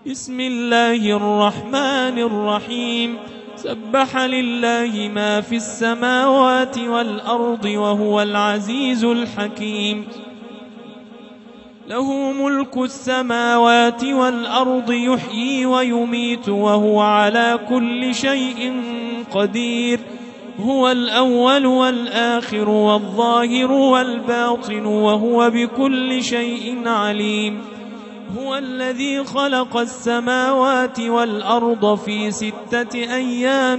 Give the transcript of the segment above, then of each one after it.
بسم الله الرحمن الرحيم. سبح لله ما في السماوات والأرض وهو العزيز الحكيم. له ملك السماوات والأرض يحيي ويميت وهو على كل شيء قدير. هو الأول والآخر والظاهر والباطن وهو بكل شيء عليم. هو الذي خلق السماوات والأرض في 6 أيام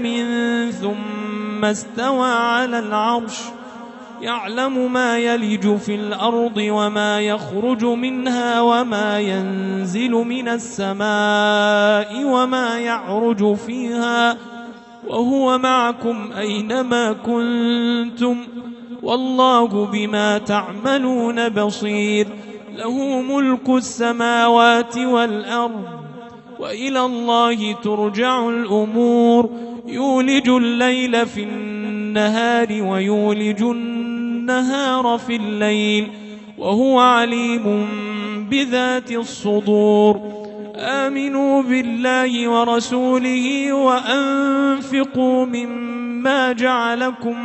ثم استوى على العرش. يعلم ما يلج في الأرض وما يخرج منها وما ينزل من السماء وما يعرج فيها وهو معكم أينما كنتم والله بما تعملون بصير. له ملك السماوات والأرض وإلى الله ترجع الأمور. يولج الليل في النهار ويولج النهار في الليل وهو عليم بذات الصدور. آمنوا بالله ورسوله وأنفقوا مما جعلكم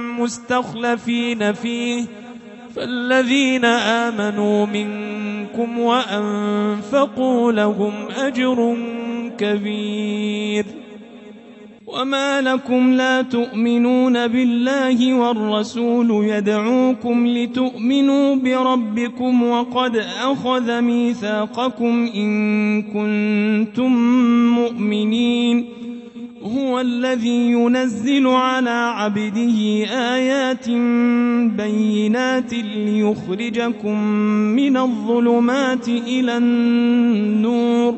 مستخلفين فيه فالذين آمنوا منكم وأنفقوا لهم أجر كبير. وما لكم لا تؤمنون بالله والرسول يدعوكم لتؤمنوا بربكم وقد أخذ ميثاقكم إن كنتم مؤمنين. هو الذي ينزل على عبده آيات بينات ليخرجكم من الظلمات إلى النور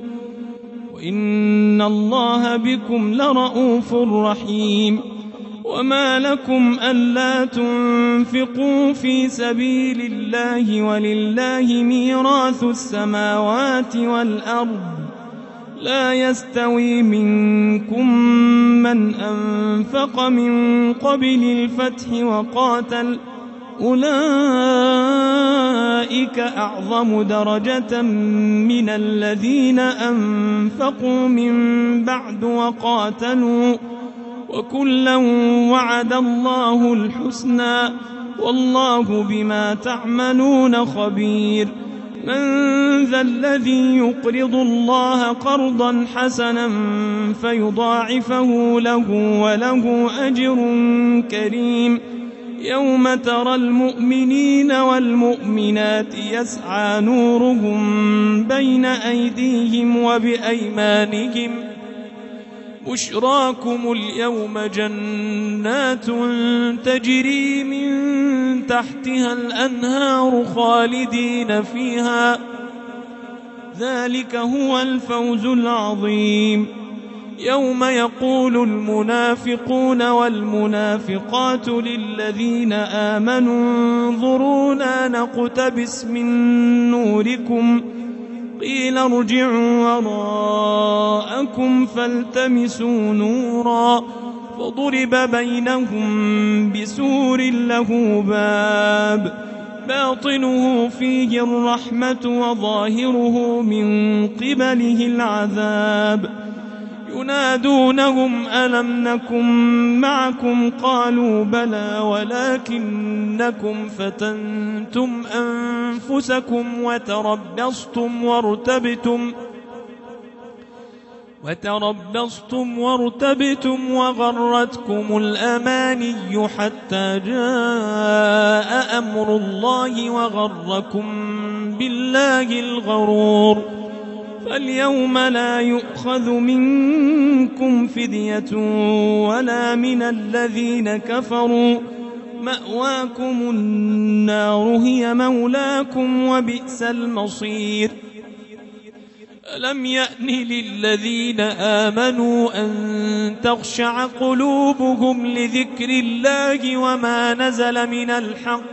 وإن الله بكم لرؤوف رحيم. وما لكم ألا تنفقوا في سبيل الله ولله ميراث السماوات والأرض لا يستوي منكم من أنفق من قبل الفتح وقاتل أولئك أعظم درجة من الذين أنفقوا من بعد وقاتلوا وكلا وعد الله الحسنى والله بما تعملون خبير. من ذا الذي يقرض الله قرضا حسنا فيضاعفه له وله أجر كريم. يوم ترى المؤمنين والمؤمنات يسعى نورهم بين أيديهم وبأيمانهم بشراكم اليوم جنات تجري من تحتها الأنهار خالدين فيها ذلك هو الفوز العظيم. يوم يقول المنافقون والمنافقات للذين آمنوا انظرونا نقتبس من نوركم قيل ارجعوا وراءكم فالتمسوا نورا فضرب بينهم بسور له باب باطنه فيه الرحمة وظاهره من قبله العذاب. ينادونهم ألم نكن معكم قالوا بلى ولكنكم فتنتم أنفسكم وتربصتم وارتبتم وغرتكم الأماني حتى جاء أمر الله وغركم بالله الغرور. فاليوم لا يؤخذ منكم فدية ولا من الذين كفروا مأواكم النار هي مولاكم وبئس المصير. ألم يأن للذين آمنوا أن تخشع قلوبهم لذكر الله وما نزل من الحق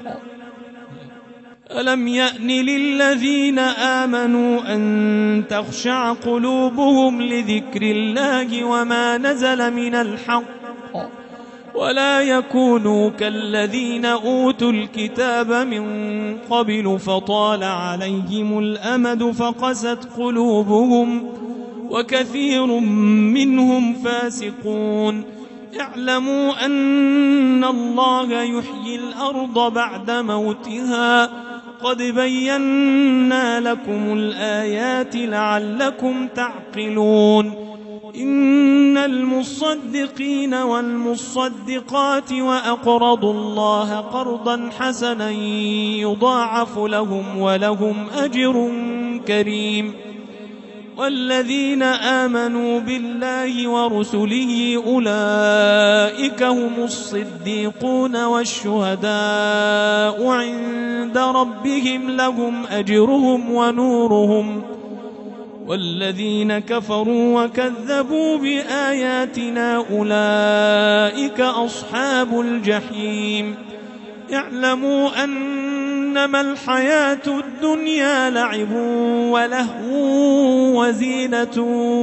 ألم يأن للذين آمنوا أن تخشع قلوبهم لذكر الله وما نزل من الحق ولا يكونوا كالذين أوتوا الكتاب من قبل فطال عليهم الأمد فقست قلوبهم وكثير منهم فاسقون. اعلموا أن الله يحيي الأرض بعد موتها قد بينا لكم الآيات لعلكم تعقلون. إن المصدقين والمصدقات وأقرضوا الله قرضا حسنا يضاعف لهم ولهم أجر كريم. والذين آمنوا بالله ورسله أولئك هم الصديقون والشهداء عند ربهم لهم أجرهم ونورهم. والذين كفروا وكذبوا بآياتنا أولئك أصحاب الجحيم. اعلموا أنما الحياة الدنيا لعب ولهو وزينة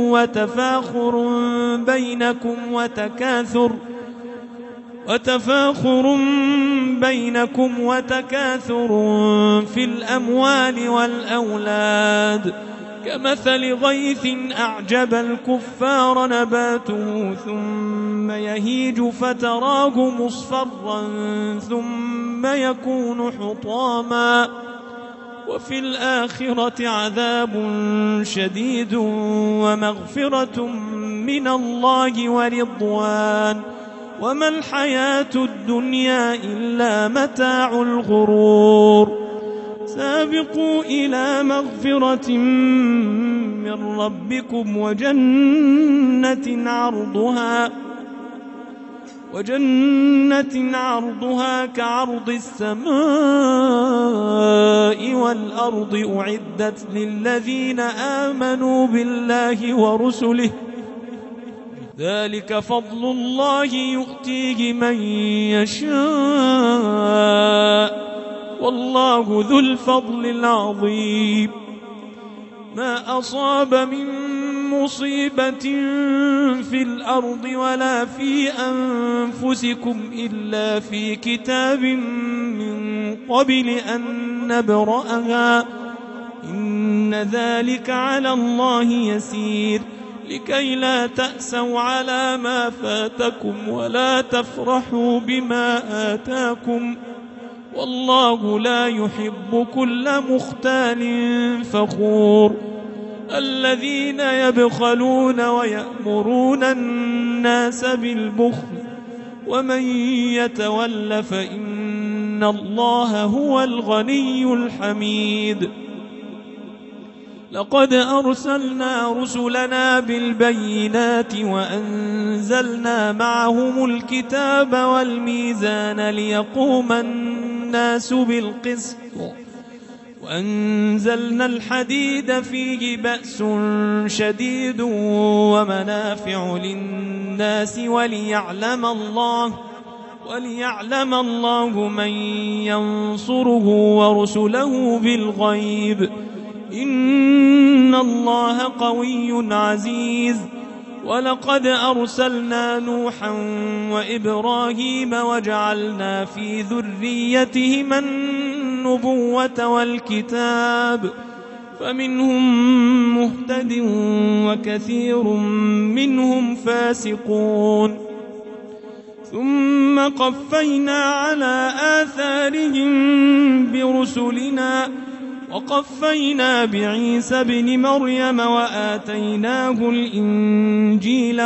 وتفاخر بينكم وتكاثر في الأموال والأولاد كمثل غيث أعجب الكفار نباته ثم يهيج فتراه مصفرا ثم يكون حطاما وفي الآخرة عذاب شديد ومغفرة من الله ورضوان وما الحياة الدنيا إلا متاع الغرور. سابقوا إلى مغفرة من ربكم وجنة عرضها كعرض السماء والأرض أعدت للذين آمنوا بالله ورسله ذلك فضل الله يؤتيه من يشاء والله ذو الفضل العظيم. ما أصاب من مصيبة في الأرض ولا في أنفسكم إلا في كتاب من قبل أن نبرأها إن ذلك على الله يسير. لكي لا تأسوا على ما فاتكم ولا تفرحوا بما آتاكم والله لا يحب كل مختال فخور. الذين يبخلون ويأمرون الناس بالبخل ومن يتول فإن الله هو الغني الحميد. لقد أرسلنا رسلنا بالبينات وأنزلنا معهم الكتاب والميزان ليقوم الناس بالقسط وأنزلنا الحديد فيه بأس شديد ومنافع للناس وليعلم الله من ينصره ورسله بالغيب إن الله قوي عزيز. ولقد أرسلنا نوحا وإبراهيم وجعلنا في ذريتهما النبوة والكتاب فمنهم مهتد وكثير منهم فاسقون. ثم قفينا على آثارهم برسلنا وقفينا بعيسى ابن مريم وآتيناه الإنجيل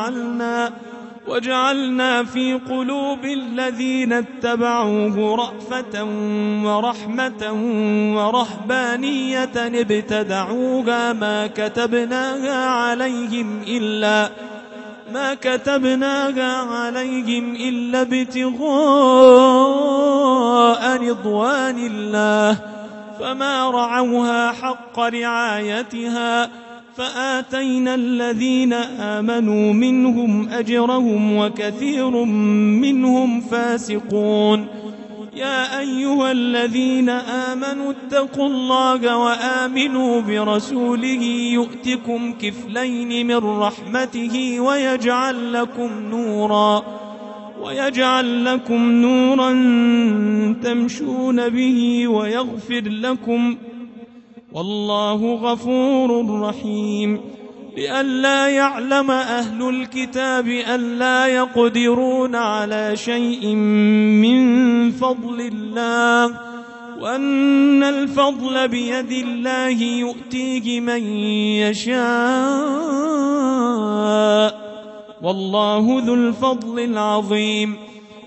وجعلنا في قلوب الذين اتبعوه رأفة ورحمة ورهبانية ابتدعوها ما كتبناها عليهم إلا ابتغاء رضوان الله فما رعوها حق رعايتها فآتينا الذين آمنوا منهم أجرهم وكثير منهم فاسقون. يا أيها الذين آمنوا اتقوا الله وآمنوا برسوله يؤتكم كفلين من رحمته ويجعل لكم نورا تمشون به ويغفر لكم، والله غفور رحيم. لئلا يعلم أهل الكتاب ألا يقدرون على شيء من فضل الله، وأن الفضل بيد الله يؤتيه من يشاء، والله ذو الفضل العظيم.